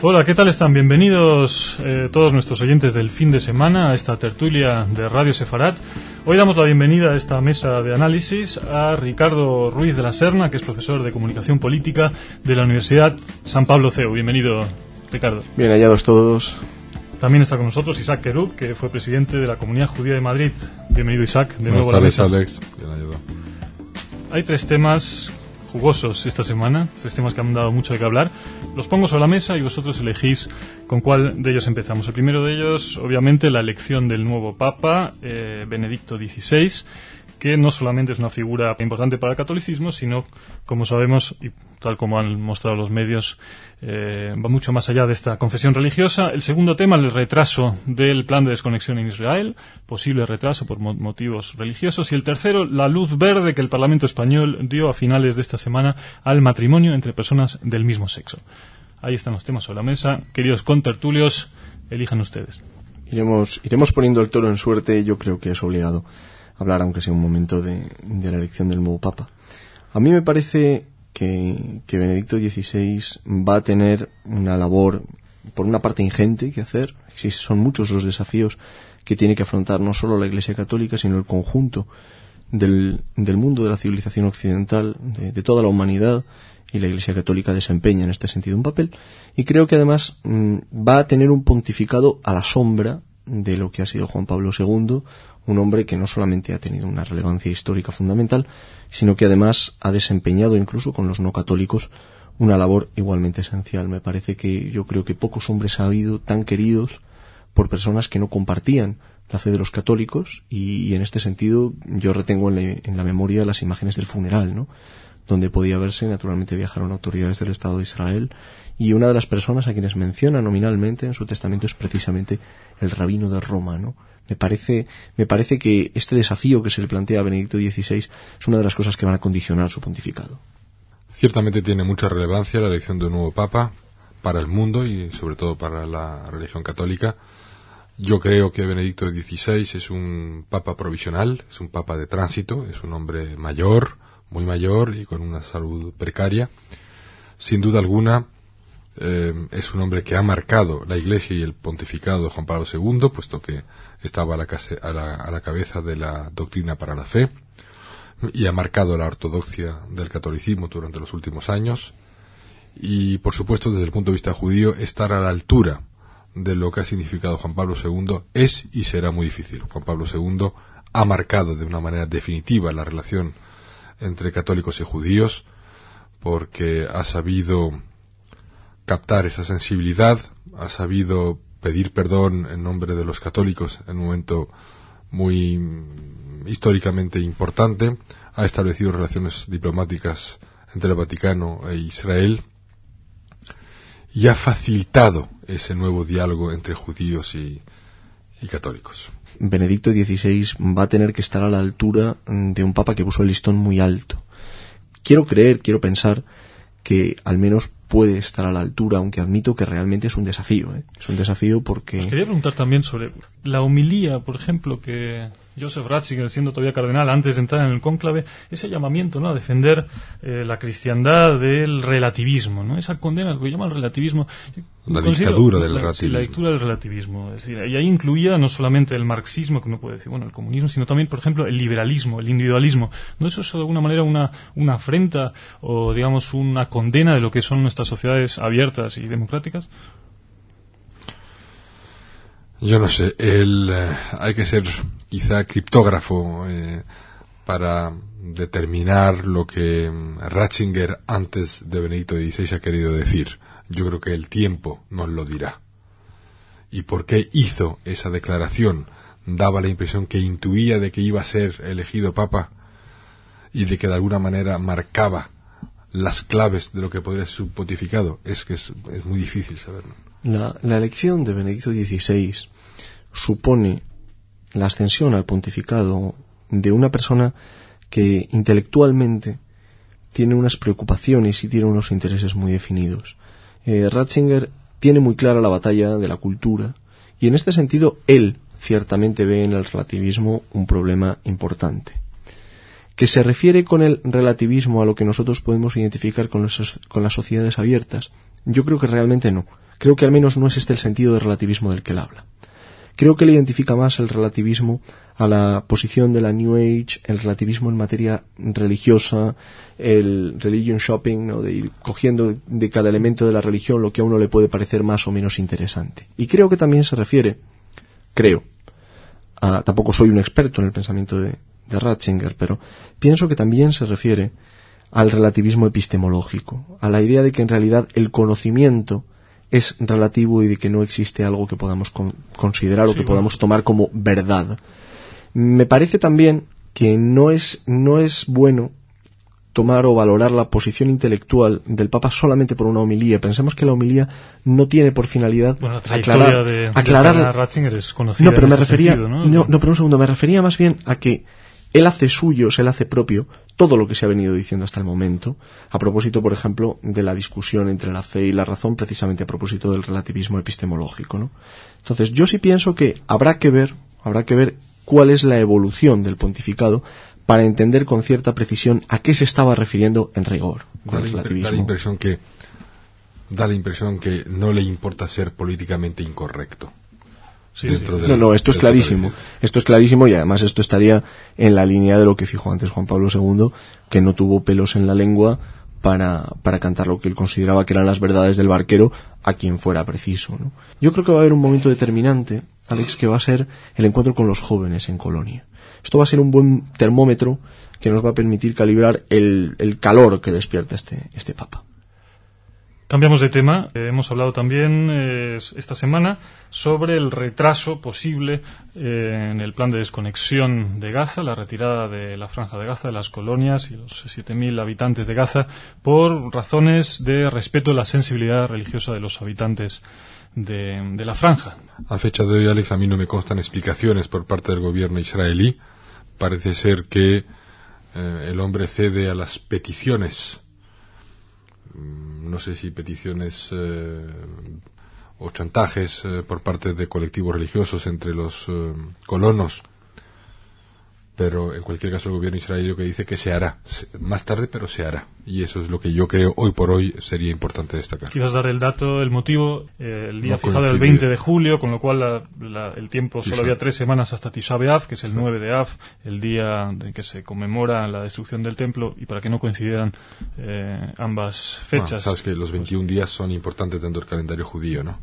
Hola, ¿qué tal están? Bienvenidos todos nuestros oyentes del fin de semana a esta tertulia de Radio Sefarat. Hoy damos la bienvenida a esta mesa de análisis a Ricardo Ruiz de la Serna, que es profesor de Comunicación Política de la Universidad San Pablo CEU. Bienvenido, Ricardo. Bien hallados todos. También está con nosotros Isaac Querub, que fue presidente de la Comunidad Judía de Madrid. Bienvenido, Isaac, de nuevo a la mesa. Alex. Bien hallado. Hay tres temas jugosos esta semana, tres temas que han dado mucho de qué hablar. Los pongo sobre la mesa y vosotros elegís con cuál de ellos empezamos. El primero de ellos, obviamente, la elección del nuevo Papa, Benedicto XVI, que no solamente es una figura importante para el catolicismo, sino, como sabemos, y tal como han mostrado los medios, va mucho más allá de esta confesión religiosa. El segundo tema, el retraso del plan de desconexión en Israel, posible retraso por motivos religiosos. Y el tercero, la luz verde que el Parlamento español dio a finales de esta semana al matrimonio entre personas del mismo sexo. Ahí están los temas sobre la mesa. Queridos contertulios, elijan ustedes. Iremos poniendo el toro en suerte. Yo creo que es obligado hablar, aunque sea un momento, de la elección del nuevo Papa. A mí me parece que Benedicto XVI va a tener una labor, por una parte, ingente que hacer. Son muchos los desafíos que tiene que afrontar no solo la Iglesia Católica, sino el conjunto del mundo de la civilización occidental, de toda la humanidad, y la Iglesia Católica desempeña en este sentido un papel. Y creo que además va a tener un pontificado a la sombra de lo que ha sido Juan Pablo II, un hombre que no solamente ha tenido una relevancia histórica fundamental, sino que además ha desempeñado, incluso con los no católicos, una labor igualmente esencial. Yo creo que pocos hombres ha habido tan queridos por personas que no compartían la fe de los católicos, y en este sentido yo retengo en la memoria las imágenes del funeral, ¿no?, donde podía verse, naturalmente viajaron autoridades del Estado de Israel, y una de las personas a quienes menciona nominalmente en su testamento es precisamente el rabino de Roma, ¿no? Me parece que este desafío que se le plantea a Benedicto XVI es una de las cosas que van a condicionar su pontificado. Ciertamente tiene mucha relevancia la elección de un nuevo Papa para el mundo y sobre todo para la religión católica. Yo creo que Benedicto XVI es un Papa provisional, es un Papa de tránsito, es un hombre mayor, muy mayor y con una salud precaria. Sin duda alguna es un hombre que ha marcado la Iglesia y el pontificado de Juan Pablo II, puesto que estaba a la cabeza de la doctrina para la fe y ha marcado la ortodoxia del catolicismo durante los últimos años. Y por supuesto, desde el punto de vista judío, estar a la altura de lo que ha significado Juan Pablo II es y será muy difícil. Juan Pablo II ha marcado de una manera definitiva la relación entre católicos y judíos, porque ha sabido captar esa sensibilidad, ha sabido pedir perdón en nombre de los católicos en un momento muy históricamente importante, ha establecido relaciones diplomáticas entre el Vaticano e Israel y ha facilitado ese nuevo diálogo entre judíos y católicos. Benedicto XVI va a tener que estar a la altura de un papa que puso el listón muy alto. Quiero pensar que al menos puede estar a la altura, aunque admito que realmente es un desafío, ¿eh? Es un desafío porque... Os quería preguntar también sobre la homilía, por ejemplo, que Joseph Ratzinger, siendo todavía cardenal, antes de entrar en el cónclave, ese llamamiento, ¿no?, a defender la cristiandad del relativismo, ¿no?, esa condena, lo que llama el relativismo. La dictadura del relativismo. Sí, la dictadura del relativismo. Es decir, y ahí incluía no solamente el marxismo, que uno puede decir, bueno, el comunismo, sino también, por ejemplo, el liberalismo, el individualismo. ¿No eso es de alguna manera una afrenta o, digamos, una condena de lo que son nuestras sociedades abiertas y democráticas? Yo no sé, hay que ser quizá criptógrafo para determinar lo que Ratzinger antes de Benedicto XVI ha querido decir. Yo creo que el tiempo nos lo dirá. ¿Y por qué hizo esa declaración? Daba la impresión que intuía de que iba a ser elegido Papa y de que de alguna manera marcaba las claves de lo que podría ser su pontificado. Es muy difícil saberlo. La elección de Benedicto XVI supone la ascensión al pontificado de una persona que intelectualmente tiene unas preocupaciones y tiene unos intereses muy definidos. Ratzinger tiene muy clara la batalla de la cultura, y en este sentido él ciertamente ve en el relativismo un problema importante. ¿Que se refiere con el relativismo a lo que nosotros podemos identificar con las sociedades abiertas? Yo creo que realmente no. Creo que al menos no es este el sentido de relativismo del que él habla. Creo que le identifica más el relativismo a la posición de la New Age, el relativismo en materia religiosa, el religion shopping, ¿no? De ir cogiendo de cada elemento de la religión lo que a uno le puede parecer más o menos interesante. Y creo que también se refiere, tampoco soy un experto en el pensamiento de Ratzinger, pero pienso que también se refiere al relativismo epistemológico, a la idea de que en realidad el conocimiento es relativo y de que no existe algo que podamos considerar o que podamos tomar como verdad. Me parece también que no es bueno tomar o valorar la posición intelectual del Papa solamente por una homilía. Pensemos que la homilía no tiene por finalidad aclarar. Ratzinger es conocida. No, pero me refería, pero un segundo, me refería más bien a que él hace suyos, él hace propio todo lo que se ha venido diciendo hasta el momento, a propósito, por ejemplo, de la discusión entre la fe y la razón, precisamente a propósito del relativismo epistemológico, ¿no? Entonces, yo sí pienso que habrá que ver cuál es la evolución del pontificado para entender con cierta precisión a qué se estaba refiriendo en rigor del relativismo. Da la impresión que no le importa ser políticamente incorrecto. Sí. Esto es clarísimo. Esto es clarísimo y además esto estaría en la línea de lo que fijó antes Juan Pablo II, que no tuvo pelos en la lengua para cantar lo que él consideraba que eran las verdades del barquero a quien fuera preciso, ¿no? Yo creo que va a haber un momento determinante, Alex, que va a ser el encuentro con los jóvenes en Colonia. Esto va a ser un buen termómetro que nos va a permitir calibrar el calor que despierta este Papa. Cambiamos de tema. Hemos hablado también esta semana sobre el retraso posible en el plan de desconexión de Gaza, la retirada de la franja de Gaza, de las colonias y los 7.000 habitantes de Gaza, por razones de respeto a la sensibilidad religiosa de los habitantes de la franja. A fecha de hoy, Alex, a mí no me constan explicaciones por parte del gobierno israelí. Parece ser que el hombre cede a las peticiones, no sé si peticiones o chantajes por parte de colectivos religiosos entre los colonos, pero en cualquier caso el gobierno israelí lo que dice que se hará más tarde, pero se hará, y eso es lo que yo creo hoy por hoy sería importante destacar. Quizás dar el dato, el motivo, el día fijado era el 20 de julio, con lo cual el tiempo solo había 3 semanas hasta Tisha B'Av, que es el 9 de Av, el día en que se conmemora la destrucción del templo, y para que no coincidieran ambas fechas. Sabes que los 21 días son importantes dentro del calendario judío, ¿no?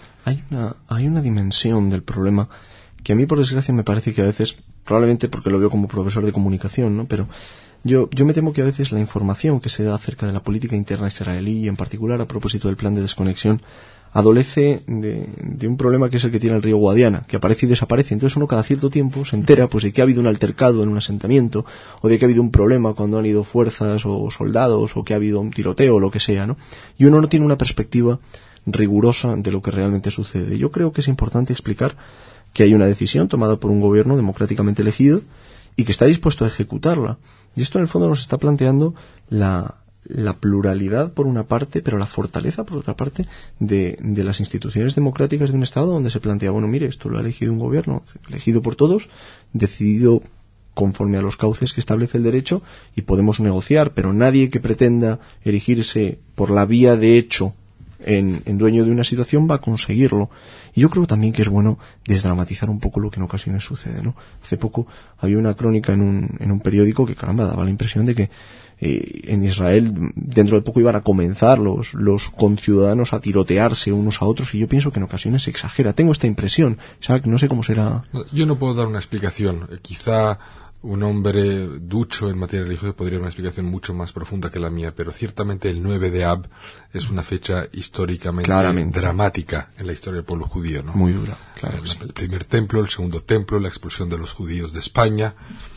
Hay una dimensión del problema que a mí, por desgracia, me parece que a veces, probablemente porque lo veo como profesor de comunicación, ¿no? Pero yo me temo que a veces la información que se da acerca de la política interna israelí, y en particular a propósito del plan de desconexión, adolece de un problema que es el que tiene el río Guadiana, que aparece y desaparece. Entonces uno cada cierto tiempo se entera pues de que ha habido un altercado en un asentamiento, o de que ha habido un problema cuando han ido fuerzas o soldados, o que ha habido un tiroteo o lo que sea, ¿no? Y uno no tiene una perspectiva rigurosa de lo que realmente sucede. Yo creo que es importante explicar que hay una decisión tomada por un gobierno democráticamente elegido y que está dispuesto a ejecutarla. Y esto en el fondo nos está planteando la pluralidad por una parte, pero la fortaleza por otra parte de las instituciones democráticas de un Estado, donde se plantea, bueno, mire, esto lo ha elegido un gobierno, elegido por todos, decidido conforme a los cauces que establece el derecho, y podemos negociar, pero nadie que pretenda erigirse por la vía de hecho en dueño de una situación va a conseguirlo. Y yo creo también que es bueno desdramatizar un poco lo que en ocasiones sucede, ¿no? Hace poco había una crónica en un periódico que, caramba, daba la impresión de que en Israel dentro de poco iban a comenzar los conciudadanos a tirotearse unos a otros, y yo pienso que en ocasiones se exagera. Tengo esta impresión, Isaac, no sé cómo será. Yo no puedo dar una explicación. Quizá un hombre ducho en materia religiosa podría dar una explicación mucho más profunda que la mía, pero ciertamente el 9 de Ab es una fecha históricamente dramática en la historia del pueblo judío, ¿no? Muy dura, claro. El primer templo, el segundo templo, la expulsión de los judíos de España,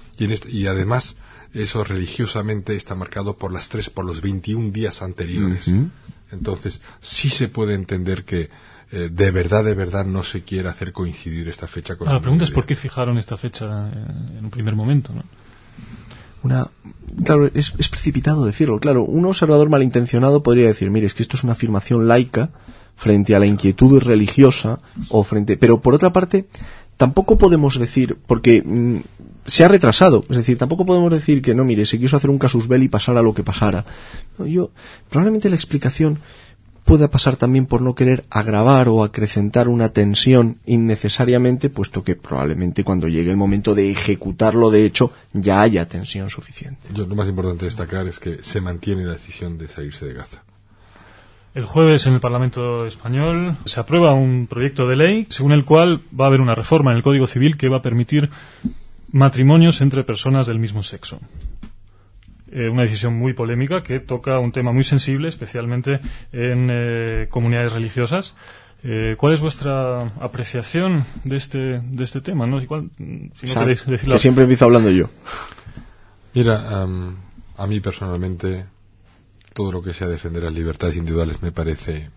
y además eso religiosamente está marcado por los 21 días anteriores. Uh-huh. Entonces sí se puede entender que de verdad no se quiere hacer coincidir esta fecha con la pregunta es por qué fijaron esta fecha en un primer momento, ¿no? Claro, es precipitado decirlo. Claro, un observador malintencionado podría decir, mire, es que esto es una afirmación laica frente a la inquietud religiosa, pero por otra parte tampoco podemos decir, porque se ha retrasado, es decir, tampoco podemos decir que no, mire, se quiso hacer un casus belli y pasara lo que pasara. No, probablemente la explicación pueda pasar también por no querer agravar o acrecentar una tensión innecesariamente, puesto que probablemente cuando llegue el momento de ejecutarlo, de hecho, ya haya tensión suficiente. Lo más importante destacar es que se mantiene la decisión de salirse de Gaza. El jueves en el Parlamento español se aprueba un proyecto de ley según el cual va a haber una reforma en el Código Civil que va a permitir matrimonios entre personas del mismo sexo. Una decisión muy polémica que toca un tema muy sensible, especialmente en comunidades religiosas. ¿Cuál es vuestra apreciación de este tema? ¿No? Igual, si no queréis decirlo. Que siempre empiezo hablando yo. Mira, a mí personalmente todo lo que sea defender las libertades individuales me parece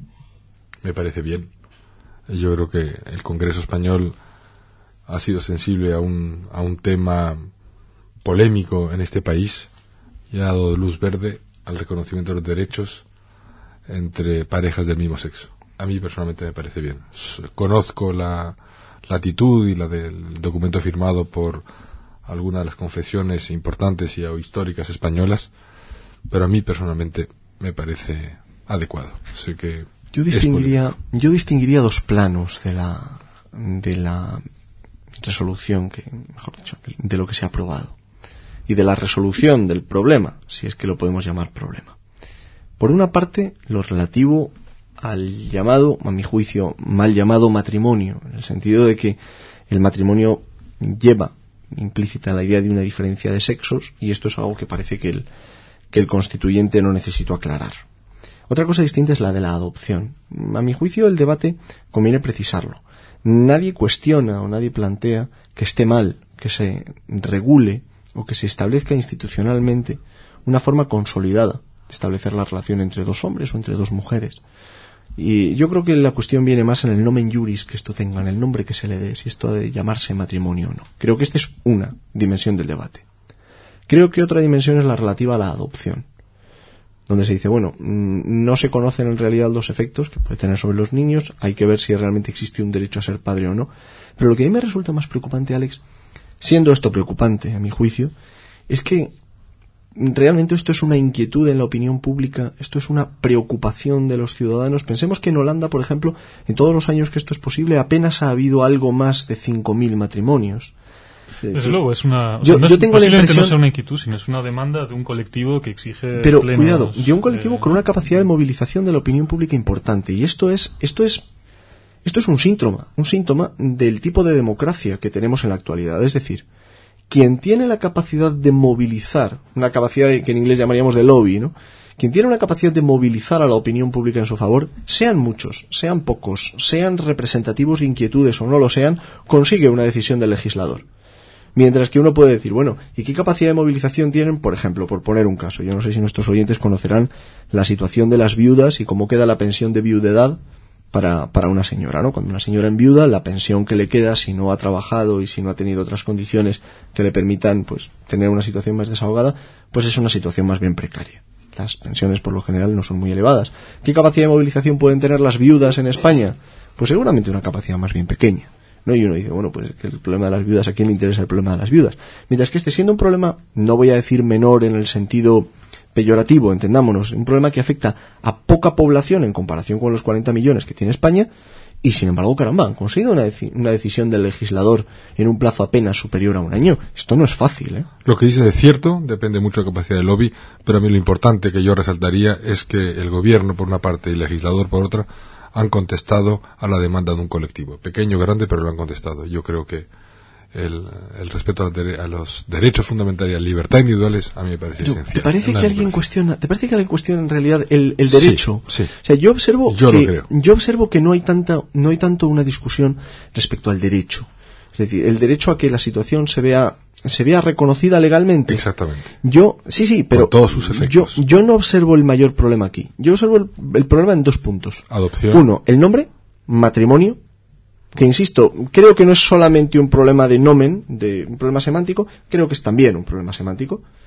bien. Yo creo que el Congreso español ha sido sensible a un tema polémico en este país y ha dado luz verde al reconocimiento de los derechos entre parejas del mismo sexo. A mí personalmente me parece bien. Conozco la actitud y la del documento firmado por algunas de las confesiones importantes y históricas españolas, pero a mí personalmente me parece adecuado. Sé que yo distinguiría dos planos de la resolución, mejor dicho, de lo que se ha aprobado y de la resolución del problema, si es que lo podemos llamar problema. Por una parte, lo relativo al llamado, a mi juicio, mal llamado matrimonio, en el sentido de que el matrimonio lleva implícita la idea de una diferencia de sexos, y esto es algo que parece que el constituyente no necesitó aclarar. Otra cosa distinta es la de la adopción. A mi juicio, el debate conviene precisarlo. Nadie cuestiona o nadie plantea que esté mal que se regule o que se establezca institucionalmente una forma consolidada de establecer la relación entre dos hombres o entre dos mujeres. Y yo creo que la cuestión viene más en el nomen juris que esto tenga, en el nombre que se le dé, si esto ha de llamarse matrimonio o no. Creo que esta es una dimensión del debate. Creo que otra dimensión es la relativa a la adopción, donde se dice, bueno, no se conocen en realidad los efectos que puede tener sobre los niños, hay que ver si realmente existe un derecho a ser padre o no. Pero lo que a mí me resulta más preocupante, Alex, siendo esto preocupante, a mi juicio, es que realmente esto es una inquietud en la opinión pública, esto es una preocupación de los ciudadanos. Pensemos que en Holanda, por ejemplo, en todos los años que esto es posible, apenas ha habido algo más de 5.000 matrimonios. Desde luego, es una... yo tengo la impresión, no es una inquietud, sino es una demanda de un colectivo que exige... Pero, cuidado, de un colectivo con una capacidad de movilización de la opinión pública importante. Y esto es un síntoma del tipo de democracia que tenemos en la actualidad. Es decir, quien tiene la capacidad de movilizar, una capacidad que en inglés llamaríamos de lobby, ¿no? Quien tiene una capacidad de movilizar a la opinión pública en su favor, sean muchos, sean pocos, sean representativos de inquietudes o no lo sean, consigue una decisión del legislador. Mientras que uno puede decir, bueno, ¿y qué capacidad de movilización tienen? Por ejemplo, por poner un caso, yo no sé si nuestros oyentes conocerán la situación de las viudas y cómo queda la pensión de viudedad para una señora, ¿no? Cuando una señora enviuda, la pensión que le queda, si no ha trabajado y si no ha tenido otras condiciones que le permitan, pues, tener una situación más desahogada, pues es una situación más bien precaria. Las pensiones, por lo general, no son muy elevadas. ¿Qué capacidad de movilización pueden tener las viudas en España? Pues seguramente una capacidad más bien pequeña, ¿no? Y uno dice, bueno, pues que el problema de las viudas, ¿a quién le interesa el problema de las viudas? Mientras que este, siendo un problema, no voy a decir menor en el sentido peyorativo, entendámonos, un problema que afecta a poca población en comparación con los 40 millones que tiene España, y sin embargo, caramba, han conseguido una decisión del legislador en un plazo apenas superior a un año. Esto no es fácil, ¿eh? Lo que dice es cierto, depende mucho de la capacidad del lobby, pero a mí lo importante que yo resaltaría es que el gobierno por una parte y el legislador por otra han contestado a la demanda de un colectivo, pequeño o grande, pero lo han contestado. Yo creo que el respeto a los derechos fundamentales y a las libertades individuales a mí me parece esencial. ¿Te parece que alguien cuestiona en realidad el derecho? Sí. O sea, yo observo que no hay tanto una discusión respecto al derecho. Es decir, el derecho a que la situación se vea reconocida legalmente. Exactamente. Pero con todos sus efectos. Yo no observo el mayor problema aquí. Yo observo el problema en dos puntos. Adopción. Uno, el nombre, matrimonio, que insisto, creo que no es solamente un problema de nomen, de un problema semántico, creo que es también un problema semántico.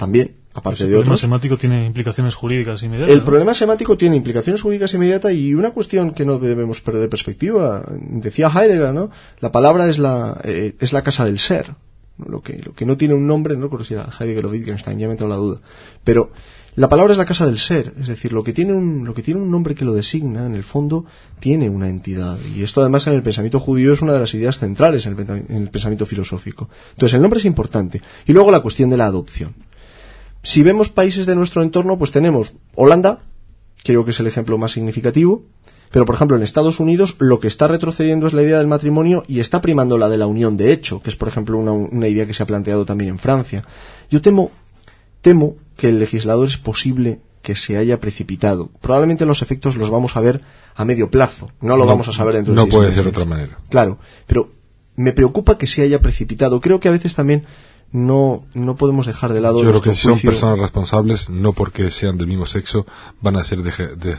también, aparte de otros. El problema otros. semántico tiene implicaciones jurídicas inmediatas. El problema semántico tiene implicaciones jurídicas inmediatas y una cuestión que no debemos perder de perspectiva. Decía Heidegger, ¿no? La palabra es la casa del ser. Lo que no tiene un nombre, no recuerdo si era Heidegger o Wittgenstein, ya me entra la duda. Pero la palabra es la casa del ser, es decir, lo que tiene un nombre que lo designa, en el fondo, tiene una entidad. Y esto además en el pensamiento judío es una de las ideas centrales en el pensamiento filosófico. Entonces el nombre es importante. Y luego la cuestión de la adopción. Si vemos países de nuestro entorno, pues tenemos Holanda, creo que es el ejemplo más significativo, pero por ejemplo en Estados Unidos lo que está retrocediendo es la idea del matrimonio y está primando la de la unión de hecho, que es por ejemplo una idea que se ha planteado también en Francia. Yo temo que el legislador es posible que se haya precipitado. Probablemente los efectos los vamos a ver a medio plazo, no lo vamos a saber dentro de 6 meses. No puede ser de otra manera. Claro, pero me preocupa que se haya precipitado. Creo que a veces también no podemos dejar de lado. Yo creo que si son juicio. personas responsables, no porque sean del mismo sexo, van a ser de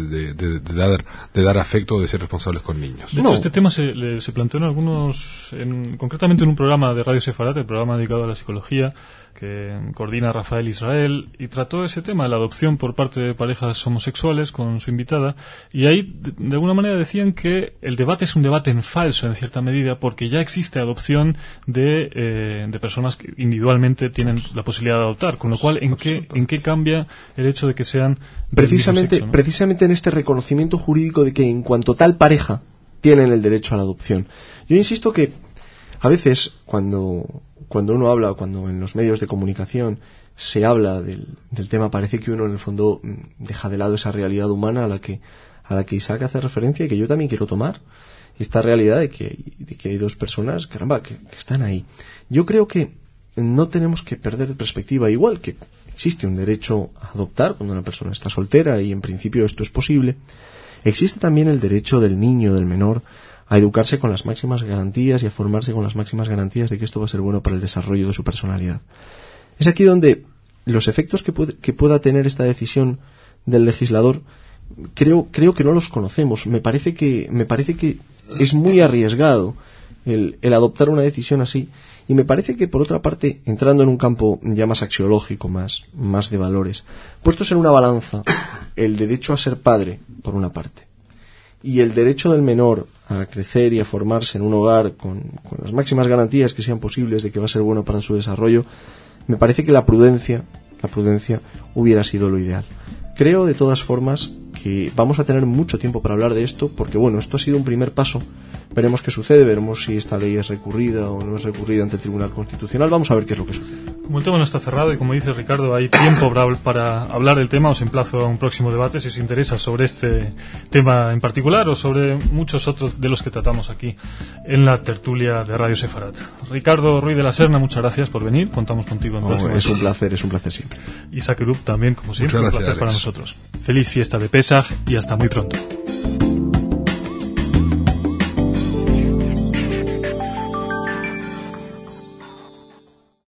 dar afecto o de ser responsables con niños. De hecho, este tema se planteó en algunos, concretamente en un programa de Radio Sefarat, el programa dedicado a la psicología, que coordina Rafael Israel, y trató ese tema, la adopción por parte de parejas homosexuales, con su invitada, y ahí de alguna manera decían que el debate es un debate en falso, en cierta medida, porque ya existe adopción de personas que individualmente tienen la posibilidad de adoptar, con lo cual, ¿en qué cambia el hecho de que sean precisamente, sexo, ¿no? Precisamente en este reconocimiento jurídico de que en cuanto tal pareja tienen el derecho a la adopción. Yo insisto que a veces cuando uno habla, cuando en los medios de comunicación se habla del tema, parece que uno en el fondo deja de lado esa realidad humana a la que Isaac hace referencia y que yo también quiero tomar. Esta realidad de que hay dos personas, caramba, que están ahí. Yo creo que no tenemos que perder de perspectiva, igual que existe un derecho a adoptar cuando una persona está soltera y en principio esto es posible, existe también el derecho del niño, del menor, a educarse con las máximas garantías y a formarse con las máximas garantías de que esto va a ser bueno para el desarrollo de su personalidad. Es aquí donde los efectos que pueda tener esta decisión del legislador creo que no los conocemos. Me parece que es muy arriesgado el adoptar una decisión así, y me parece que por otra parte, entrando en un campo ya más axiológico, más de valores, puestos en una balanza el derecho a ser padre por una parte y el derecho del menor a crecer y a formarse en un hogar con las máximas garantías que sean posibles de que va a ser bueno para su desarrollo, me parece que la prudencia hubiera sido lo ideal. Creo de todas formas que vamos a tener mucho tiempo para hablar de esto, porque bueno, esto ha sido un primer paso. Veremos qué sucede, veremos si esta ley es recurrida o no es recurrida ante el Tribunal Constitucional. Vamos a ver qué es lo que sucede. Como el tema no está cerrado y como dice Ricardo, hay tiempo para hablar del tema, os emplazo a un próximo debate si os interesa sobre este tema en particular o sobre muchos otros de los que tratamos aquí en la tertulia de Radio Sefarat. Ricardo Ruiz de la Serna, muchas gracias por venir, contamos contigo en próximo. Es un placer siempre. Isaac Erup también, como siempre, un placer para nosotros. Feliz fiesta de Pesaj y hasta muy pronto.